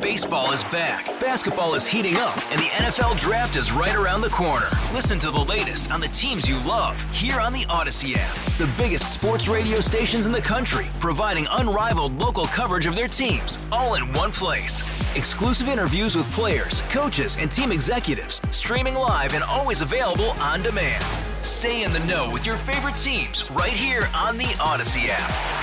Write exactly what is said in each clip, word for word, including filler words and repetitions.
Baseball is back, basketball is heating up, and the N F L Draft is right around the corner. Listen to the latest on the teams you love here on the Odyssey app. The biggest sports radio stations in the country, providing unrivaled local coverage of their teams, all in one place. Exclusive interviews with players, coaches, and team executives, streaming live and always available on demand. Stay in the know with your favorite teams right here on the Odyssey app.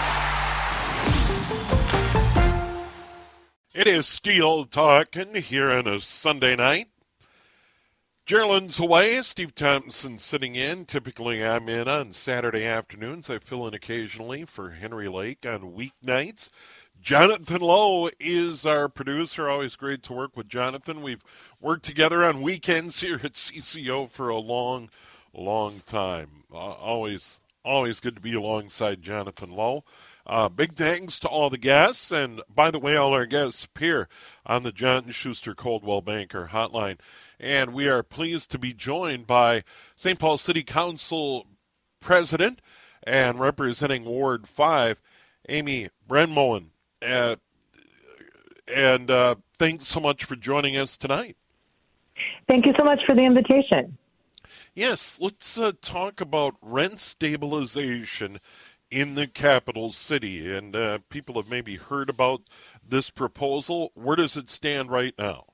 It is Steel talking here on a Sunday night. Gerald's away. Steve Thompson sitting in. Typically, I'm in on Saturday afternoons. I fill in occasionally for Henry Lake on weeknights. Jonathan Lowe is our producer. Always great to work with Jonathan. We've worked together on weekends here at C C O for a long, long time. Uh, always, always good to be alongside Jonathan Lowe. Uh, big thanks to all the guests, and by the way, all our guests appear on the John Schuster Coldwell Banker Hotline. And we are pleased to be joined by Saint Paul City Council President and representing Ward five, Amy Brenmoen. Uh, and uh, thanks so much for joining us tonight. Thank you so much for the invitation. Yes, let's uh, talk about rent stabilization in the capital city, and uh, people have maybe heard about this proposal. Where does it stand right now?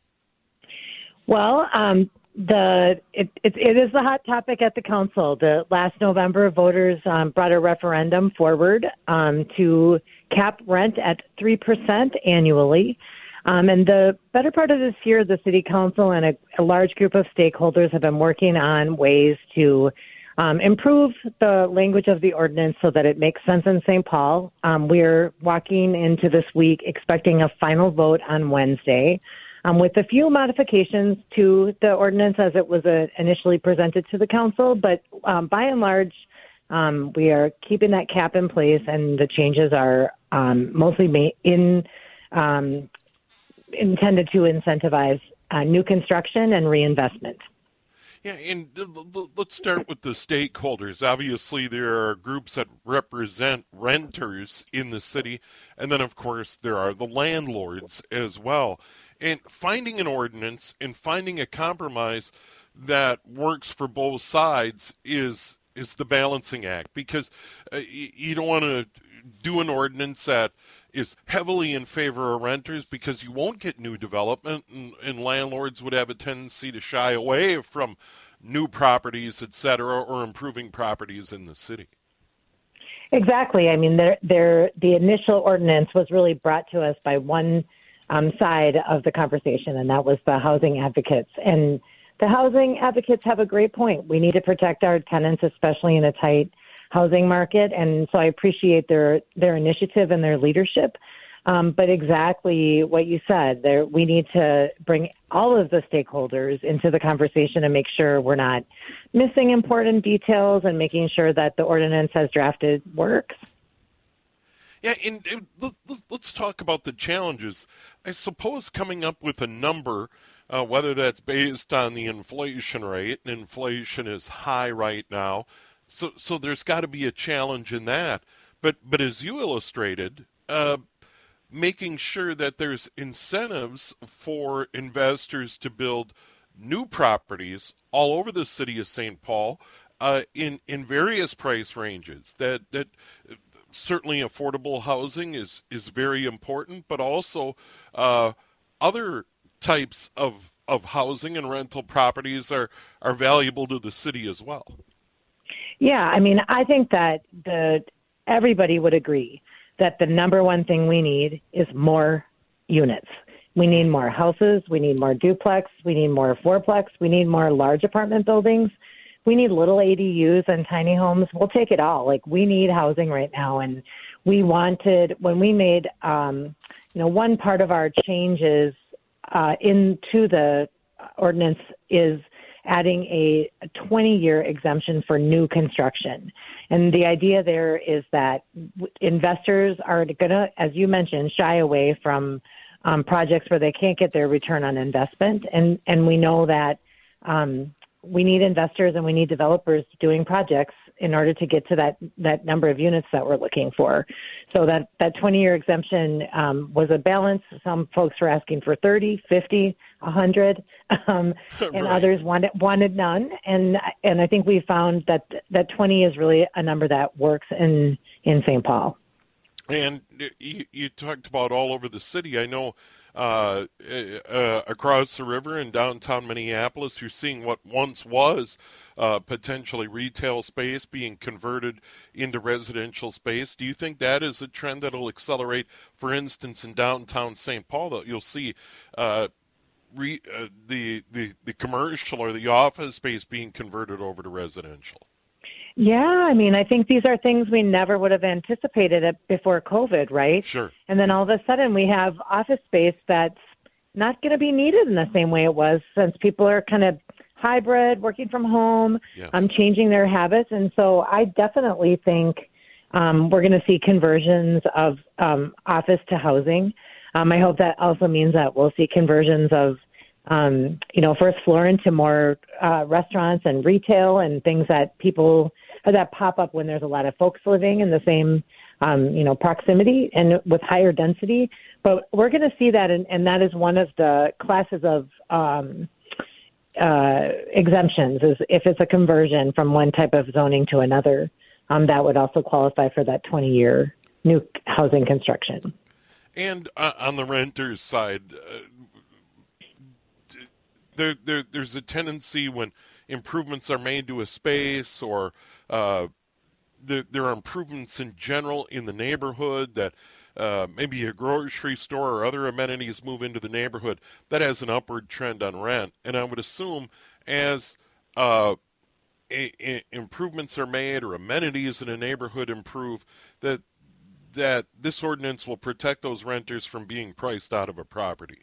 Well, um, the it, it, it is a hot topic at the council. The last November, voters um, brought a referendum forward um, to cap rent at three percent annually. Um, and the better part of this year, the city council and a, a large group of stakeholders have been working on ways to Um, improve the language of the ordinance so that it makes sense in Saint Paul. Um, we're walking into this week expecting a final vote on Wednesday um, with a few modifications to the ordinance as it was uh, initially presented to the council. But um, by and large, um, we are keeping that cap in place, and the changes are um, mostly ma- in um, intended to incentivize uh, new construction and reinvestment. Yeah, and let's start with the stakeholders. Obviously, there are groups that represent renters in the city, and then, of course, there are the landlords as well. And finding an ordinance and finding a compromise that works for both sides is is the balancing act, because uh, you, you don't want to do an ordinance that is heavily in favor of renters, because you won't get new development, and, and landlords would have a tendency to shy away from new properties, et cetera, or improving properties in the city. Exactly. I mean, they're, they're, the initial ordinance was really brought to us by one um, side of the conversation, and that was the housing advocates. And the housing advocates have a great point. We need to protect our tenants, especially in a tight housing market, and so I appreciate their their initiative and their leadership. Um, but exactly what you said, there we need to bring all of the stakeholders into the conversation and make sure we're not missing important details, and making sure that the ordinance as drafted works. Yeah, and, and let's talk about the challenges. I suppose coming up with a number, uh, whether that's based on the inflation rate, and inflation is high right now, So so there's got to be a challenge in that. But but as you illustrated, uh, making sure that there's incentives for investors to build new properties all over the city of Saint Paul uh, in, in various price ranges. That that certainly affordable housing is, is very important, but also uh, other types of, of housing and rental properties are, are valuable to the city as well. Yeah, I mean, I think that the everybody would agree that the number one thing we need is more units. We need more houses. We need more duplex. We need more fourplex. We need more large apartment buildings. We need little A D Us and tiny homes. We'll take it all. Like, we need housing right now. And we wanted, when we made, um, you know, one part of our changes uh, into the ordinance is adding a twenty-year exemption for new construction. And the idea there is that investors are going to, as you mentioned, shy away from um, projects where they can't get their return on investment. And, and we know that um, we need investors and we need developers doing projects in order to get to that, that number of units that we're looking for. So that, that twenty-year exemption um, was a balance. Some folks were asking for thirty, fifty, one hundred, um, and right. others wanted wanted none. And and I think we found that that twenty is really a number that works in, in Saint Paul. And you, you talked about all over the city. I know uh, uh, across the river in downtown Minneapolis, you're seeing what once was uh, potentially retail space being converted into residential space. Do you think that is a trend that will accelerate, for instance, in downtown Saint Paul, that you'll see uh, re, uh, the, the, the commercial or the office space being converted over to residential? Yeah, I mean, I think these are things we never would have anticipated before COVID, right? Sure. And then all of a sudden we have office space that's not going to be needed in the same way it was, since people are kind of hybrid, working from home, yes. um, changing their habits. And so I definitely think um, we're going to see conversions of um, office to housing. Um, I hope that also means that we'll see conversions of Um, you know, first floor into more uh, restaurants and retail and things that people that pop up when there's a lot of folks living in the same, um, you know, proximity and with higher density. But we're going to see that, and, and that is one of the classes of um, uh, exemptions, is if it's a conversion from one type of zoning to another, um, that would also qualify for that twenty-year new housing construction. And uh, on the renters' side, uh, There, there, there's a tendency when improvements are made to a space, or uh, there, there are improvements in general in the neighborhood, that uh, maybe a grocery store or other amenities move into the neighborhood, that has an upward trend on rent. And I would assume as uh, a, a, improvements are made or amenities in a neighborhood improve, that that this ordinance will protect those renters from being priced out of a property.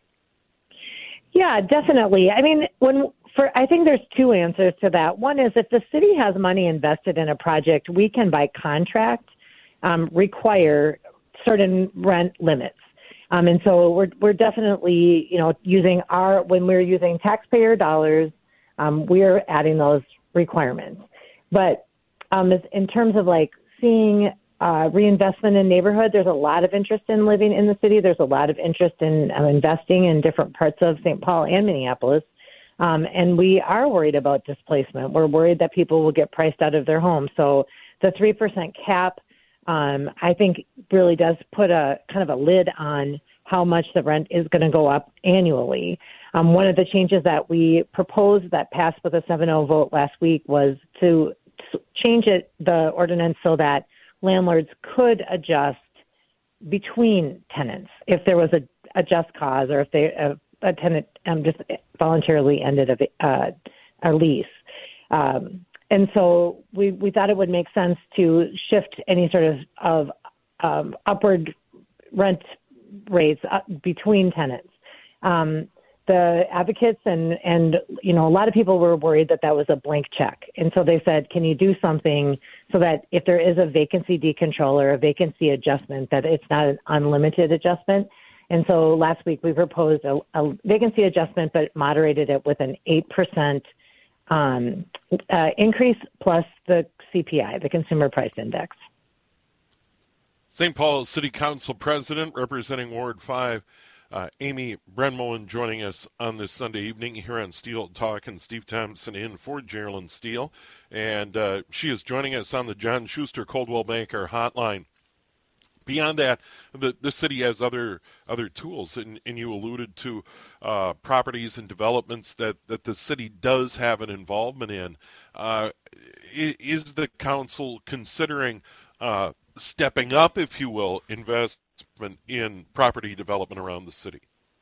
Yeah, definitely. I mean, when for I think there's two answers to that. One is, if the city has money invested in a project, we can, by contract, um, require certain rent limits. Um, and so we're we're definitely, you know, using our when we're using taxpayer dollars, um, we're adding those requirements. But um, in terms of like seeing Uh, reinvestment in neighborhood, there's a lot of interest in living in the city. There's a lot of interest in uh, investing in different parts of Saint Paul and Minneapolis. Um, and we are worried about displacement. We're worried that people will get priced out of their homes. So the three percent cap, um, I think, really does put a kind of a lid on how much the rent is going to go up annually. Um, one of the changes that we proposed that passed with a seven oh vote last week was to change it, the ordinance, so that landlords could adjust between tenants if there was a, a just cause, or if they a, a tenant um, just voluntarily ended a, uh, a lease. Um, and so we, we thought it would make sense to shift any sort of, of um, upward rent rates between tenants. Um, the advocates and, and, you know, a lot of people were worried that that was a blank check. And so they said, can you do something so that if there is a vacancy decontrol or a vacancy adjustment, that it's not an unlimited adjustment? And so last week we proposed a, a vacancy adjustment, but moderated it with an eight percent um, uh, increase plus the C P I, the Consumer Price Index. Saint Paul City Council President representing Ward five, Uh, Amy Brenmoen, joining us on this Sunday evening here on Steel Talk, and Steve Thompson in for Geraldine Steele. And uh, she is joining us on the John Schuster Coldwell Banker hotline. Beyond that, the, the city has other other tools, and, and you alluded to uh, properties and developments that, that the city does have an involvement in. Uh, is the council considering uh, stepping up, if you will, investment in property development around the city?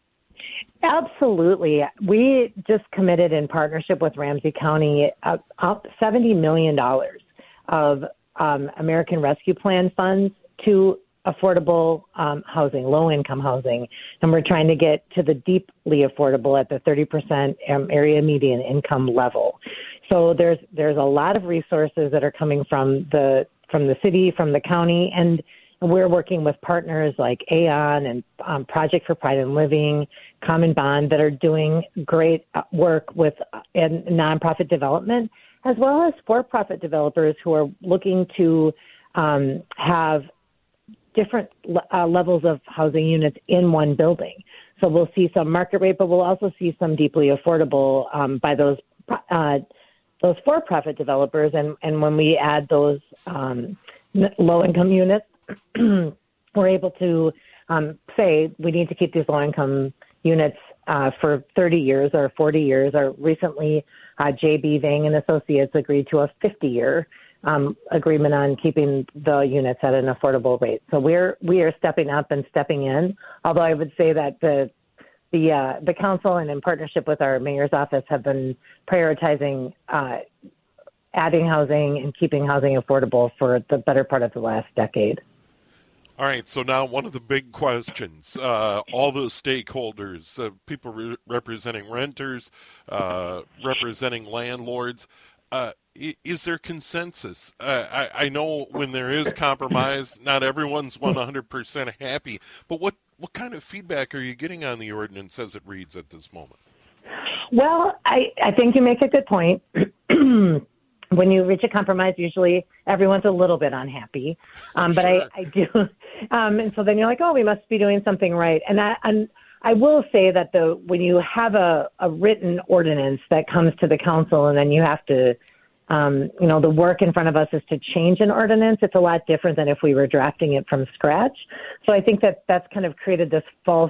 Absolutely. We just committed, in partnership with Ramsey County, uh, up seventy million dollars of um, American Rescue Plan funds to affordable um, housing, low-income housing. And we're trying to get to the deeply affordable at the thirty percent um, area median income level. So there's there's a lot of resources that are coming from the from the city, from the county, and we're working with partners like Aon and um, Project for Pride in Living, Common Bond, that are doing great work with uh, in nonprofit development as well as for-profit developers who are looking to um, have different uh, levels of housing units in one building. So we'll see some market rate, but we'll also see some deeply affordable um, by those uh, those for-profit developers. And, and when we add those um, low-income units, we're able to um, say we need to keep these low-income units uh, for thirty years or forty years. Or recently, uh, J B. Vang and Associates agreed to a fifty-year um, agreement on keeping the units at an affordable rate. So we're we are stepping up and stepping in. Although I would say that the the uh, the council and in partnership with our mayor's office have been prioritizing uh, adding housing and keeping housing affordable for the better part of the last decade. All right, so now one of the big questions, uh, all the stakeholders, uh, people re- representing renters, uh, representing landlords, uh, is there consensus? Uh, I, I know when there is compromise, not everyone's one hundred percent happy, but what, what kind of feedback are you getting on the ordinance as it reads at this moment? Well, I, I think you make a good point. When you reach a compromise, usually everyone's a little bit unhappy. Um, but sure. I, I do. Um, and so then you're like, oh, we must be doing something right. And I, and I will say that the when you have a, a written ordinance that comes to the council and then you have to, um, you know, the work in front of us is to change an ordinance. It's a lot different than if we were drafting it from scratch. So I think that that's kind of created this false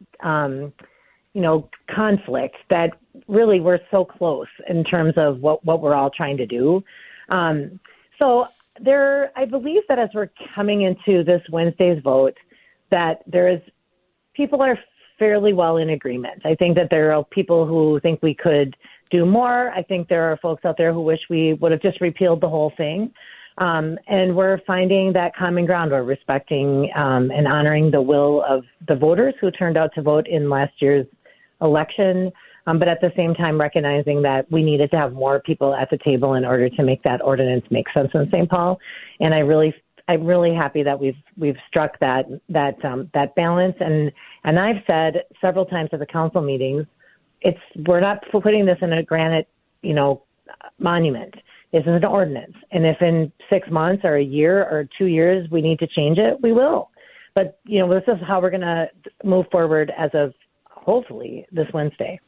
um you know, conflict that really we're so close in terms of what, what we're all trying to do. Um, so there, I believe that as we're coming into this Wednesday's vote, that there is, people are fairly well in agreement. I think that there are people who think we could do more. I think there are folks out there who wish we would have just repealed the whole thing. Um, and we're finding that common ground. We're respecting um, and honoring the will of the voters who turned out to vote in last year's election, um, but at the same time recognizing that we needed to have more people at the table in order to make that ordinance make sense in Saint Paul. And I really, I'm really happy that we've we've struck that that um, that balance. And and I've said several times at the council meetings, it's we're not putting this in a granite, you know, monument. This is an ordinance, and if in six months or a year or two years we need to change it, we will. But you know, this is how we're going to move forward as of hopefully this Wednesday.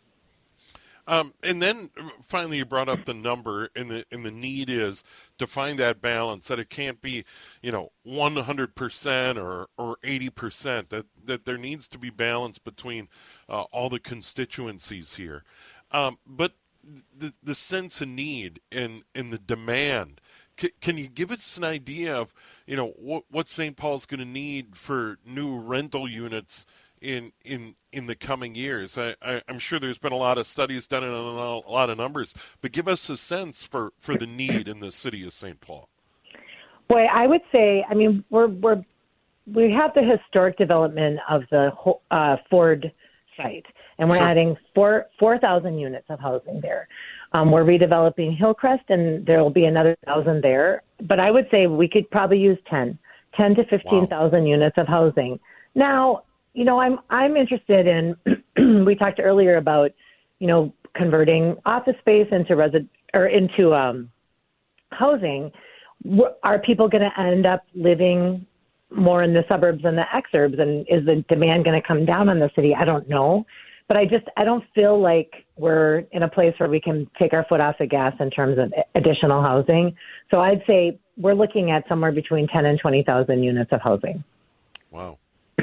Um, and then finally, you brought up the number, and the and the need is to find that balance, that it can't be, you know, one hundred percent or or eighty percent. That that there needs to be balance between uh, all the constituencies here. Um, but the the sense of need and and the demand. C- can you give us an idea of, you know, what what Saint Paul's going to need for new rental units in in in the coming years? I, I, I'm sure there's been a lot of studies done and a lot of numbers, but give us a sense for, for the need in the city of Saint Paul. Boy, I would say, I mean, we're we're we have the historic development of the uh, Ford site, and we're sure. adding four four thousand units of housing there. Um, we're redeveloping Hillcrest, and there will be another thousand there. But I would say we could probably use ten, ten to fifteen thousand wow. units of housing. Now, you know, I'm I'm interested in. We talked earlier about, you know, converting office space into resi- or into um, housing. Are people going to end up living more in the suburbs than the exurbs? And is the demand going to come down on the city? I don't know, but I just I don't feel like we're in a place where we can take our foot off the gas in terms of additional housing. So I'd say we're looking at somewhere between ten and twenty thousand units of housing. Wow.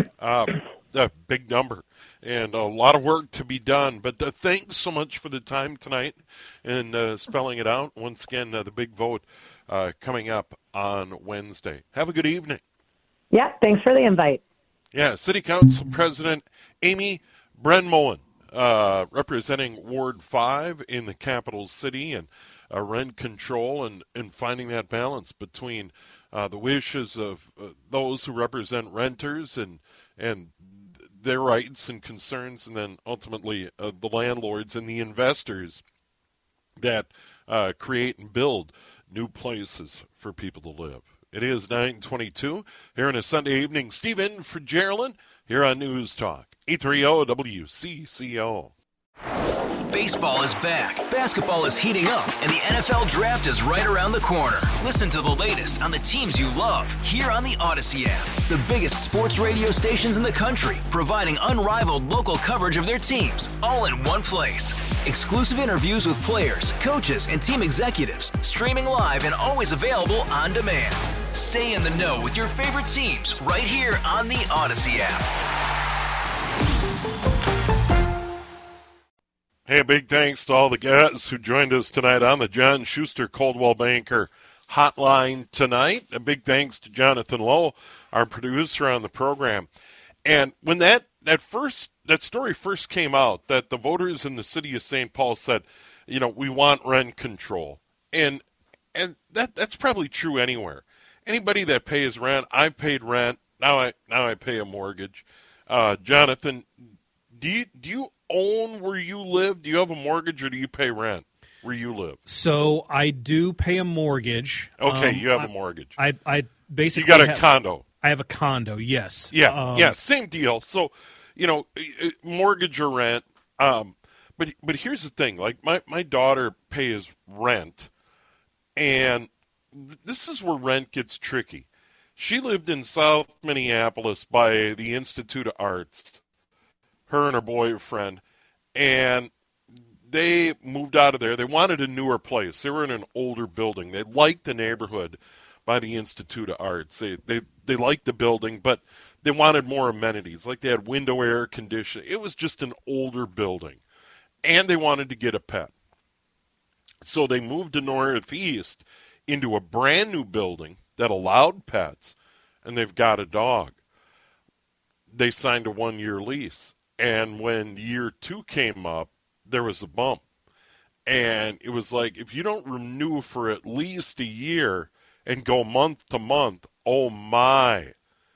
Um, a big number and a lot of work to be done. But uh, thanks so much for the time tonight and uh, spelling it out. Once again, uh, the big vote uh, coming up on Wednesday. Have a good evening. Yeah, thanks for the invite. Yeah, City Council President Amy Brenmoen, uh, representing Ward five in the capital city, and uh, rent control and, and finding that balance between uh, the wishes of uh, those who represent renters and and their rights and concerns, and then ultimately uh, the landlords and the investors that uh, create and build new places for people to live. It is nine twenty-two here on a Sunday evening. Steve in for Geraldine here on News Talk, eight thirty W C C O. Baseball is back, basketball is heating up, and the N F L Draft is right around the corner. Listen to the latest on the teams you love here on the Odyssey app. The biggest sports radio stations in the country, providing unrivaled local coverage of their teams, all in one place. Exclusive interviews with players, coaches, and team executives, streaming live and always available on demand. Stay in the know with your favorite teams right here on the Odyssey app. Hey, a big thanks to all the guys who joined us tonight on the John Schuster Coldwell Banker Hotline tonight. A big thanks to Jonathan Lowe, our producer on the program. And when that that first that story first came out, that the voters in the city of Saint Paul said, you know, we want rent control, and and that that's probably true anywhere. Anybody that pays rent, I paid rent. Now I now I pay a mortgage. Uh, Jonathan, do you do you own where you live? Do you have a mortgage, or do you pay rent where you live? So I do pay a mortgage. Okay, um, you have I, a mortgage. I, I basically you got a have, condo. I have a condo. Yes. Yeah. Um, yeah. Same deal. So, you know, mortgage or rent. Um, but but here's the thing. Like my my daughter pays rent, and th- this is where rent gets tricky. She lived in South Minneapolis by the Institute of Arts. Her and her boyfriend, and they moved out of there. They wanted a newer place. They were in an older building. They liked the neighborhood by the Institute of Arts. They they they liked the building, but they wanted more amenities. Like they had window air conditioning. It was just an older building, and they wanted to get a pet. So they moved to Northeast into a brand new building that allowed pets, and they've got a dog. They signed a one-year lease. And when year two came up, there was a bump. And it was like, if you don't renew for at least a year and go month to month, oh my.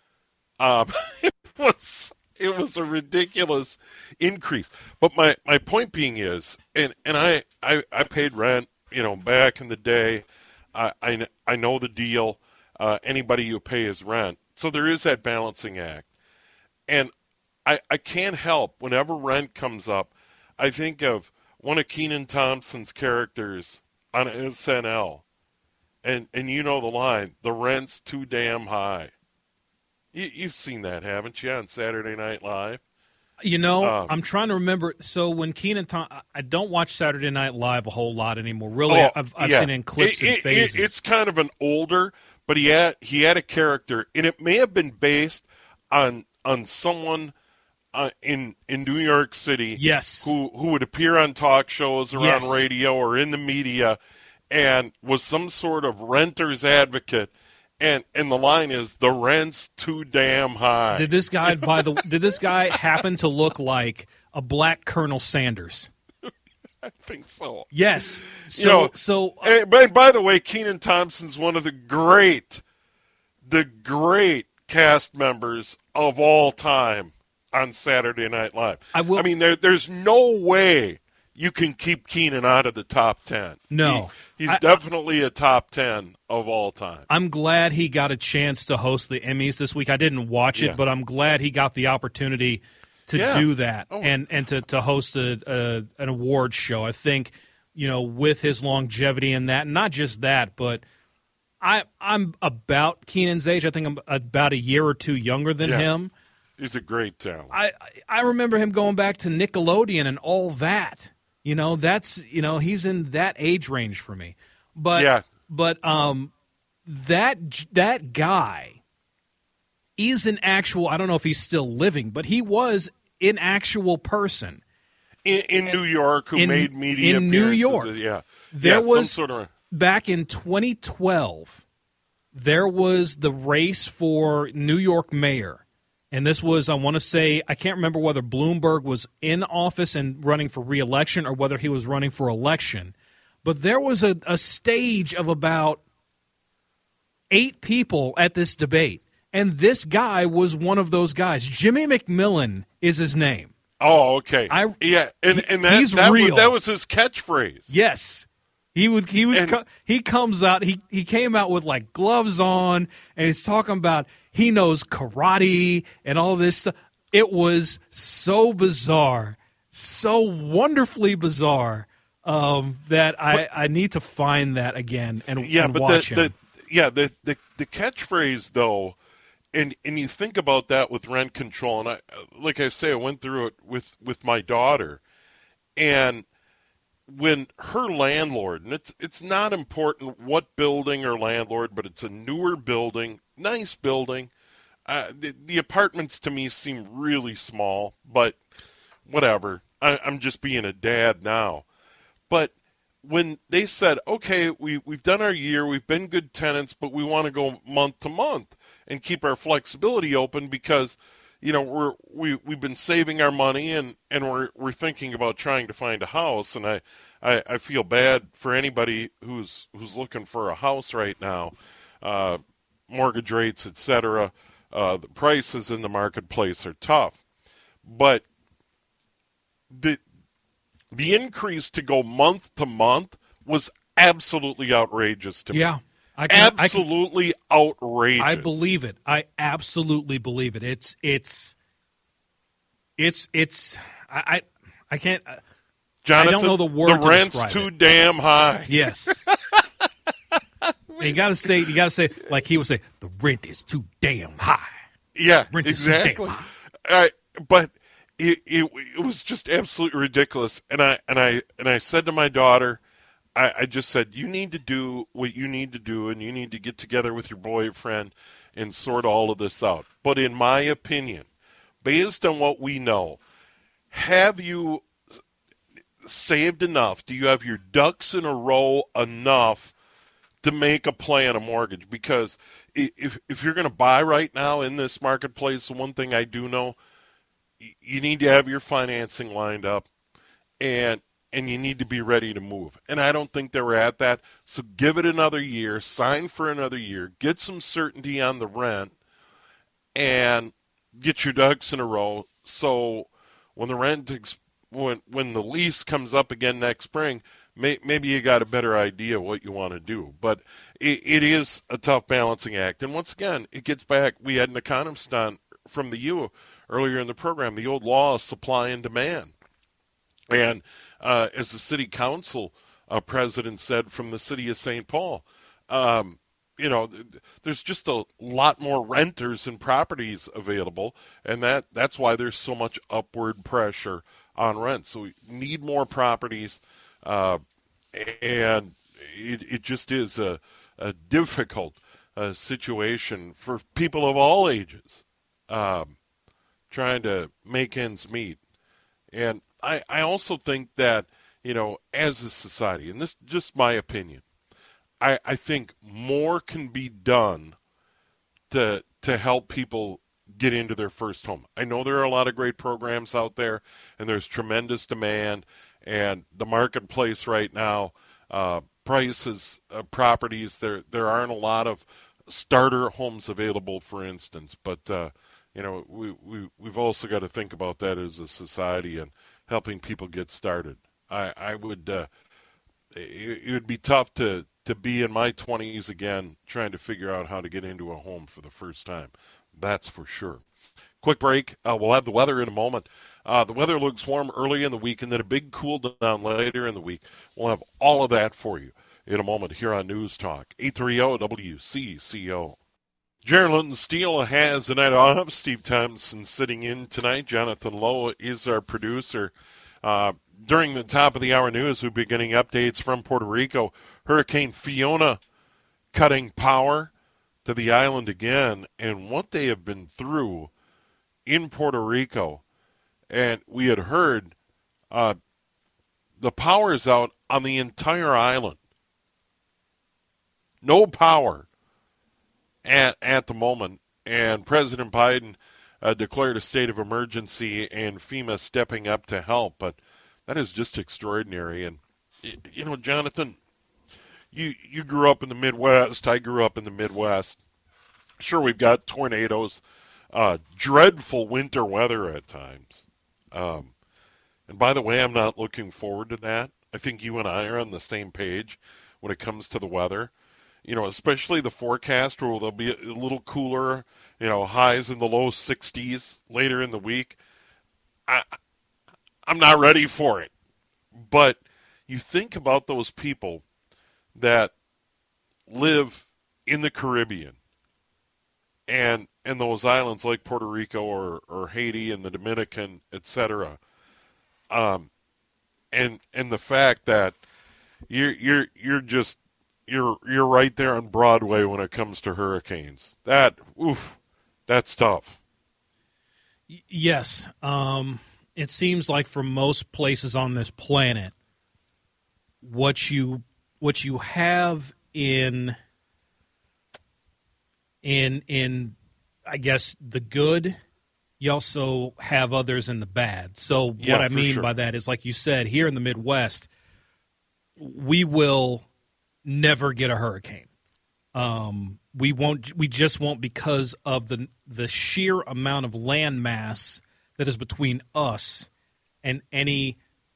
Um, it was it was a ridiculous increase. But my, my point being is, and, and I, I, I paid rent, you know, back in the day. I, I, I know the deal. Uh, anybody who pays rent. So there is that balancing act. And I, I can't help, whenever rent comes up, I think of one of Kenan Thompson's characters on S N L. And and you know the line, the rent's too damn high. You, you've seen that, haven't you, on Saturday Night Live? You know, um, I'm trying to remember. So when Kenan Thompson, I don't watch Saturday Night Live a whole lot anymore. Really, oh, I've, I've yeah. seen it in clips it, and it, phases. It, it's kind of an older, but he had, he had a character, and it may have been based on on someone Uh, in in New York City, yes, who who would appear on talk shows or yes. on radio or in the media, and was some sort of renter's advocate, and and the line is, the rent's too damn high. Did this guy by the did this guy happen to look like a black Colonel Sanders? I think so. Yes. So you know, so. Uh, and, by, by the way, Kenan Thompson's one of the great, the great cast members of all time on Saturday Night Live. I will. I mean, there, there's no way you can keep Kenan out of the top ten. No. He, he's I, definitely a top ten of all time. I'm glad he got a chance to host the Emmys this week. I didn't watch it, yeah. but I'm glad he got the opportunity to yeah. do that oh. and, and to, to host a, a an awards show. I think, you know, with his longevity in that, not just that, but I, I'm about Kenan's age. I think I'm about a year or two younger than yeah. him. He's a great talent. I I remember him going back to Nickelodeon and all that. You know, that's you know he's in that age range for me. But yeah. but um that that guy is an actual. I don't know if he's still living, but he was an actual person in, in New York who in, made media in New appearances. York. Yeah, there yeah, was some sort of back in twenty twelve. There was the race for New York mayor. And this was, I want to say, I can't remember whether Bloomberg was in office and running for re-election or whether he was running for election. But there was a, a stage of about eight people at this debate. And this guy was one of those guys. Jimmy McMillan is his name. Oh, okay. I, yeah, and, and that, he's that, real. Was, that was his catchphrase. Yes. He would. He was. And, he comes out. He he came out with like gloves on, and he's talking about he knows karate and all this stuff. It was so bizarre so wonderfully bizarre um, that I, but, I need to find that again and, yeah, and but watch the, him. The, yeah, the, the the catchphrase though, and and you think about that with rent control, and I like I say, I went through it with, with my daughter, and when her landlord, and it's it's not important what building or landlord, but it's a newer building, nice building. Uh, the, the apartments to me seem really small, but whatever. I, I'm just being a dad now. But when they said, okay, we, we've done our year, we've been good tenants, but we want to go month to month and keep our flexibility open because, you know, we're, we, we've been saving our money and, and we're, we're thinking about trying to find a house. And I, I, I feel bad for anybody who's, who's looking for a house right now, uh, mortgage rates, et cetera. Uh, the prices in the marketplace are tough, but the the increase to go month to month was absolutely outrageous to me. Yeah, I can, absolutely I can, outrageous. I believe it. I absolutely believe it. It's it's it's it's. I I, I can't. Jonathan, I don't know the word. The to rent's too it. damn high. Yes. You gotta say, you gotta say, like he would say, the rent is too damn high. Yeah, rent exactly. Is too damn high. Uh, but it, it it was just absolutely ridiculous. And I and I and I said to my daughter, I, I just said, you need to do what you need to do, and you need to get together with your boyfriend and sort all of this out. But in my opinion, based on what we know, have you saved enough? Do you have your ducks in a row enough to make a play on a mortgage? Because if if you're going to buy right now in this marketplace, the one thing I do know, you need to have your financing lined up, and and you need to be ready to move. And I don't think they were at that. So give it another year, sign for another year, get some certainty on the rent, and get your ducks in a row. So when the rent when when the lease comes up again next spring, maybe you got a better idea of what you want to do. But it, it is a tough balancing act. And once again, it gets back. We had an economist on from the U earlier in the program, the old law of supply and demand. And uh, as the city council uh, president said from the city of Saint Paul, um, you know, there's just a lot more renters and properties available, and that, that's why there's so much upward pressure on rent. So we need more properties. Uh, and it, it just is a, a difficult uh, situation for people of all ages um, trying to make ends meet. And I, I also think that, you know, as a society, and this is just my opinion, I, I think more can be done to to help people get into their first home. I know there are a lot of great programs out there, and there's tremendous demand. And the marketplace right now, uh, prices, uh, properties, there there aren't a lot of starter homes available, for instance. But, uh, you know, we, we, we've also got to think about that as a society and helping people get started. I, I would, uh, it, it would be tough to, to be in my twenties again trying to figure out how to get into a home for the first time. That's for sure. Quick break. Uh, we'll have the weather in a moment. Uh, the weather looks warm early in the week and then a big cool down later in the week. We'll have all of that for you in a moment here on News Talk. eight thirty W C C O. Gerald Steele has the night off. Steve Thompson sitting in tonight. Jonathan Lowe is our producer. Uh, during the top of the hour news, we'll be getting updates from Puerto Rico. Hurricane Fiona cutting power to the island again, and what they have been through in Puerto Rico. And we had heard uh, the power is out on the entire island. No power at, at the moment. And President Biden uh, declared a state of emergency and FEMA stepping up to help. But that is just extraordinary. And, you know, Jonathan, you, you grew up in the Midwest. I grew up in the Midwest. Sure, we've got tornadoes, uh, dreadful winter weather at times. Um, and by the way, I'm not looking forward to that. I think you and I are on the same page when it comes to the weather. You know, especially the forecast where they'll be a little cooler, you know, highs in the low sixties later in the week. I, I'm not ready for it. But you think about those people that live in the Caribbean and and those islands like Puerto Rico or, or Haiti and the Dominican, et cetera. Um, and and the fact that you're you're you're just you're you're right there on Broadway when it comes to hurricanes. That oof, that's tough. Y- yes, um, it seems like for most places on this planet, what you what you have in in in I guess the good, you also have others in the bad. So Yeah, what I for mean sure. by that is, like you said, here in the Midwest, we will never get a hurricane. Um, we won't. We just won't because of the the sheer amount of land mass that is between us and any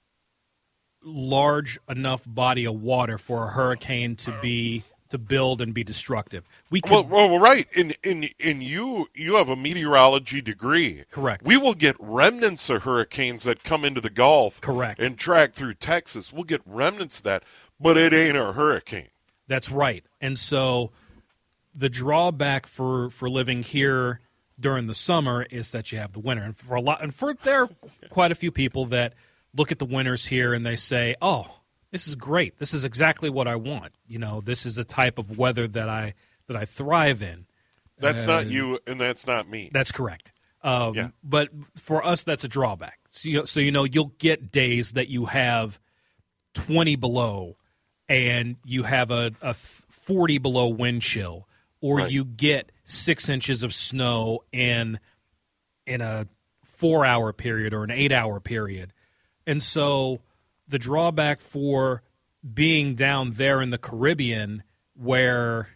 large enough body of water for a hurricane to be to build and be destructive. We can, Well, well, right. And and and you you have a meteorology degree. Correct. We will get remnants of hurricanes that come into the Gulf. Correct. And track through Texas. We'll get remnants of that, but it ain't a hurricane. That's right. And so the drawback for, for living here during the summer is that you have the winter. And for a lot, and for there are quite a few people that look at the winters here and they say, "Oh, this is great. This is exactly what I want. You know, this is the type of weather that I that I thrive in." That's Uh, not you, and that's not me. That's correct. Um, Yeah. But for us, that's a drawback. So you, so, you know, you'll get days that you have twenty below and you have a, a forty below wind chill, or Right. you get six inches of snow in in a four-hour period or an eight-hour period. And so the drawback for being down there in the Caribbean where,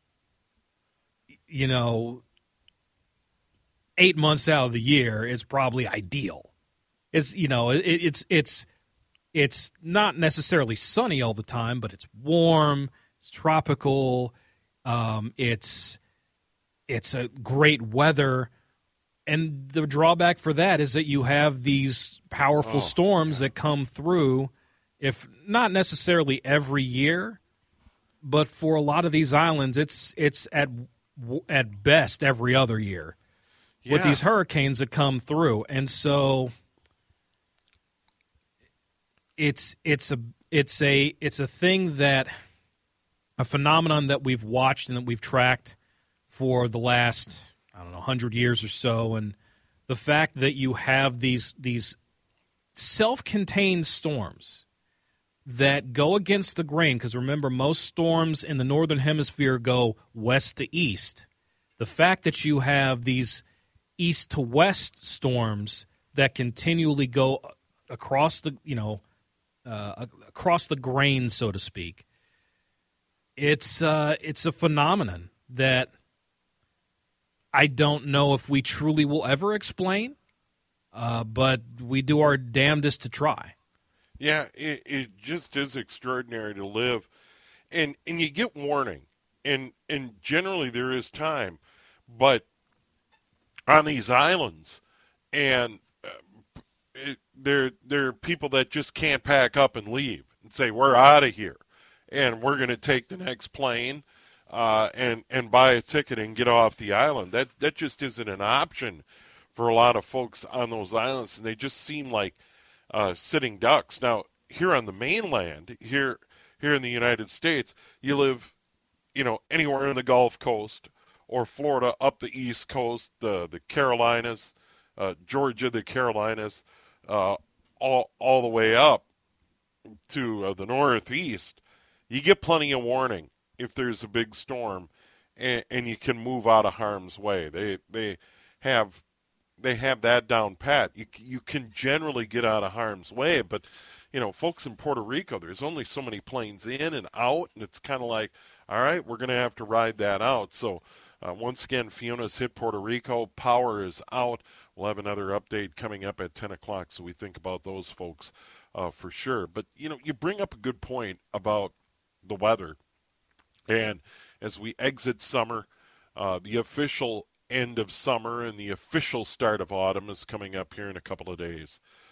you know, eight months out of the year is probably ideal. It's, you know, it, it's it's it's not necessarily sunny all the time, but it's warm, it's tropical, um, it's it's a great weather. And the drawback for that is that you have these powerful Oh, storms that come through, if not necessarily every year, but for a lot of these islands, it's it's at at best every other year with Yeah. these hurricanes that come through. And so it's it's a it's a it's a thing that a phenomenon that we've watched and that we've tracked for the last, I don't know, one hundred years or so, and the fact that you have these these self-contained storms that go against the grain, because remember, most storms in the northern hemisphere go west to east. The fact that you have these east to west storms that continually go across the, you know, uh, across the grain, so to speak, it's uh, it's a phenomenon that I don't know if we truly will ever explain, uh, but we do our damnedest to try. Yeah, it, it just is extraordinary to live, and and you get warning, and and generally there is time, but on these islands, and uh, it, there there are people that just can't pack up and leave and say we're out of here, and we're going to take the next plane, uh, and and buy a ticket and get off the island. That that just isn't an option for a lot of folks on those islands, and they just seem like Uh, sitting ducks. Now, here on the mainland, here here in the United States, you live, you know, anywhere in the Gulf Coast or Florida up the East Coast, the the Carolinas, uh, Georgia, the Carolinas, uh, all all the way up to uh, the Northeast. You get plenty of warning if there's a big storm, and, and you can move out of harm's way. They they have. They have that down pat. You you can generally get out of harm's way, but you know, folks in Puerto Rico, there's only so many planes in and out, and it's kind of like, all right, we're going to have to ride that out. So uh, once again, Fiona's hit Puerto Rico. Power is out. We'll have another update coming up at ten o'clock, so we think about those folks uh, for sure. But you know, you bring up a good point about the weather, and as we exit summer, uh, the official end of summer and the official start of autumn is coming up here in a couple of days.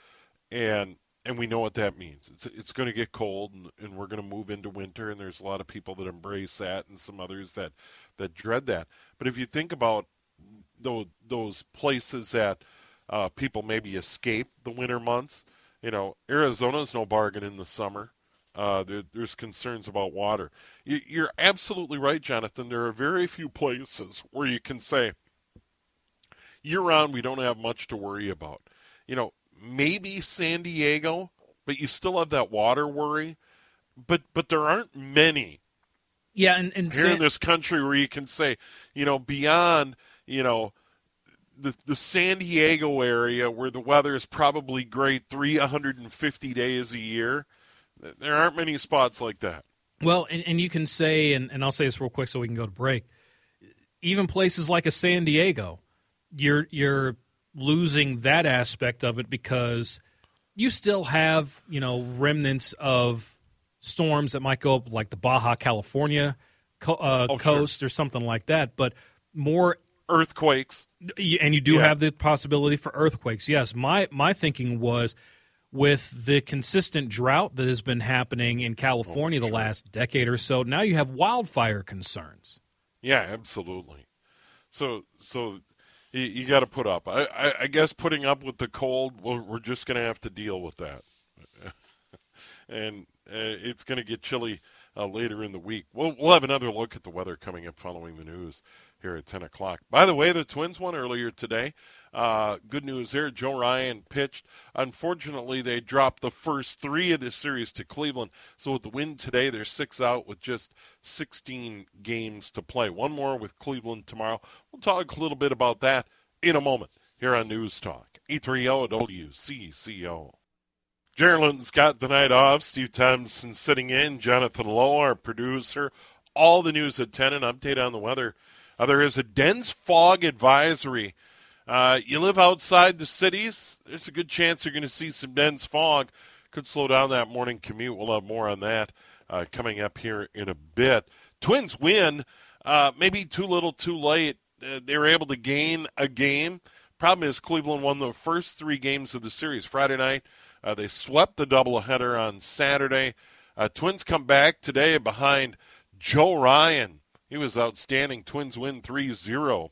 And and we know what that means. It's it's going to get cold, and, and we're going to move into winter, and there's a lot of people that embrace that and some others that, that dread that. But if you think about those, those places that uh, people maybe escape the winter months, you know, Arizona's no bargain in the summer. Uh, there, there's concerns about water. You, you're absolutely right, Jonathan. There are very few places where you can say, year-round, we don't have much to worry about. You know, maybe San Diego, but you still have that water worry. But but there aren't many yeah, and, and here San- in this country where you can say, you know, beyond, you know, the the San Diego area where the weather is probably great three hundred fifty days a year, there aren't many spots like that. Well, and, and you can say, and, and I'll say this real quick so we can go to break, even places like a San Diego, you're you're losing that aspect of it because you still have, you know, remnants of storms that might go up like the Baja California co- uh, oh, coast sure. or something like that, but more earthquakes. And you do yeah. have the possibility for earthquakes. Yes, my my thinking was with the consistent drought that has been happening in California oh, the sure. last decade or so, now you have wildfire concerns. Yeah, absolutely. So so you, you got to put up. I, I, I guess putting up with the cold, we're, we're just going to have to deal with that. and uh, it's going to get chilly uh, later in the week. We'll, we'll have another look at the weather coming up following the news here at ten o'clock. By the way, the Twins won earlier today. Uh, good news there. Joe Ryan pitched. Unfortunately, they dropped the first three of this series to Cleveland. So with the win today, they're six out with just sixteen games to play. One more with Cleveland tomorrow. We'll talk a little bit about that in a moment here on News Talk. E thirty W C C O. Gerald's got the night off. Steve Thompson sitting in. Jonathan Lowe, our producer. All the news at ten, an update on the weather. Uh, there is a dense fog advisory. Uh, you live outside the cities, there's a good chance you're going to see some dense fog. Could slow down that morning commute. We'll have more on that uh, coming up here in a bit. Twins win, uh, maybe too little too late. Uh, they were able to gain a game. Problem is Cleveland won the first three games of the series. Friday night, uh, they swept the doubleheader on Saturday. Uh, Twins come back today behind Joe Ryan. He was outstanding. Twins win three zero.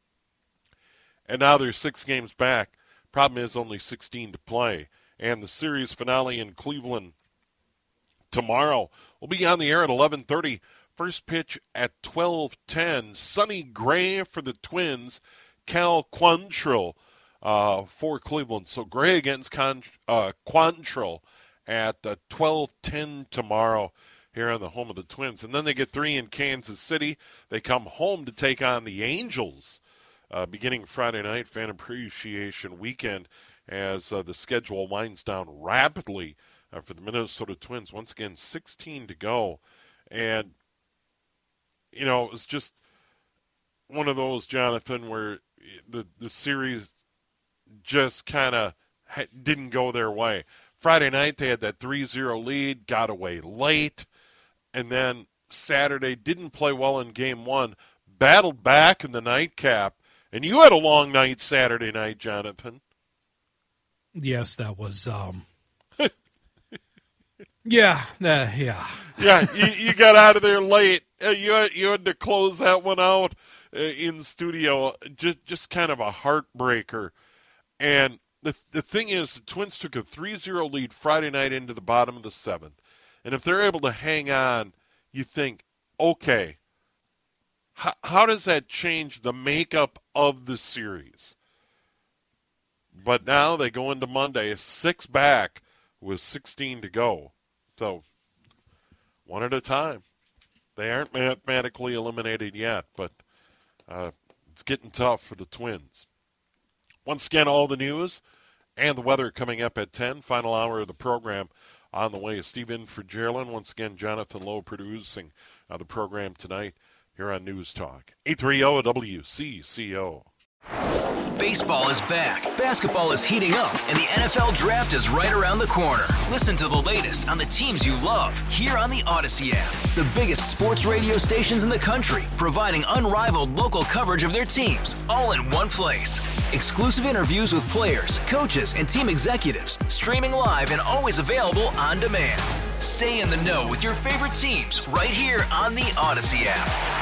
And now they're six games back. Problem is only sixteen to play. And the series finale in Cleveland tomorrow will be on the air at eleven thirty. First pitch at twelve ten. Sonny Gray for the Twins. Cal Quantrill uh, for Cleveland. So Gray against Con- uh, Quantrill at uh, twelve ten tomorrow here on the home of the Twins. And then they get three in Kansas City. They come home to take on the Angels. Uh, beginning Friday night, Fan Appreciation Weekend, as uh, the schedule winds down rapidly uh, for the Minnesota Twins. Once again, sixteen to go. And, you know, it was just one of those, Jonathan, where the, the series just kind of ha- didn't go their way. Friday night, they had that three zero lead, got away late, and then Saturday didn't play well in game one, battled back in the nightcap. And you had a long night Saturday night, Jonathan. Yes, that was, um, yeah, uh, yeah. Yeah, you, you got out of there late. Uh, you, had, you had to close that one out uh, in studio. Just, just kind of a heartbreaker. And the the thing is, the Twins took a three zero lead Friday night into the bottom of the seventh. And if they're able to hang on, you think, okay, How, how does that change the makeup of the series? But now they go into Monday, six back with sixteen to go. So one at a time. They aren't mathematically eliminated yet, but uh, it's getting tough for the Twins. Once again, all the news and the weather coming up at ten. Final hour of the program on the way. Steve in for Gerald. Once again, Jonathan Lowe producing uh, the program tonight here on News Talk. eight thirty W C C O. Baseball is back, basketball is heating up, and the N F L Draft is right around the corner. Listen to the latest on the teams you love here on the Odyssey app. The biggest sports radio stations in the country, providing unrivaled local coverage of their teams, all in one place. Exclusive interviews with players, coaches, and team executives, streaming live and always available on demand. Stay in the know with your favorite teams right here on the Odyssey app.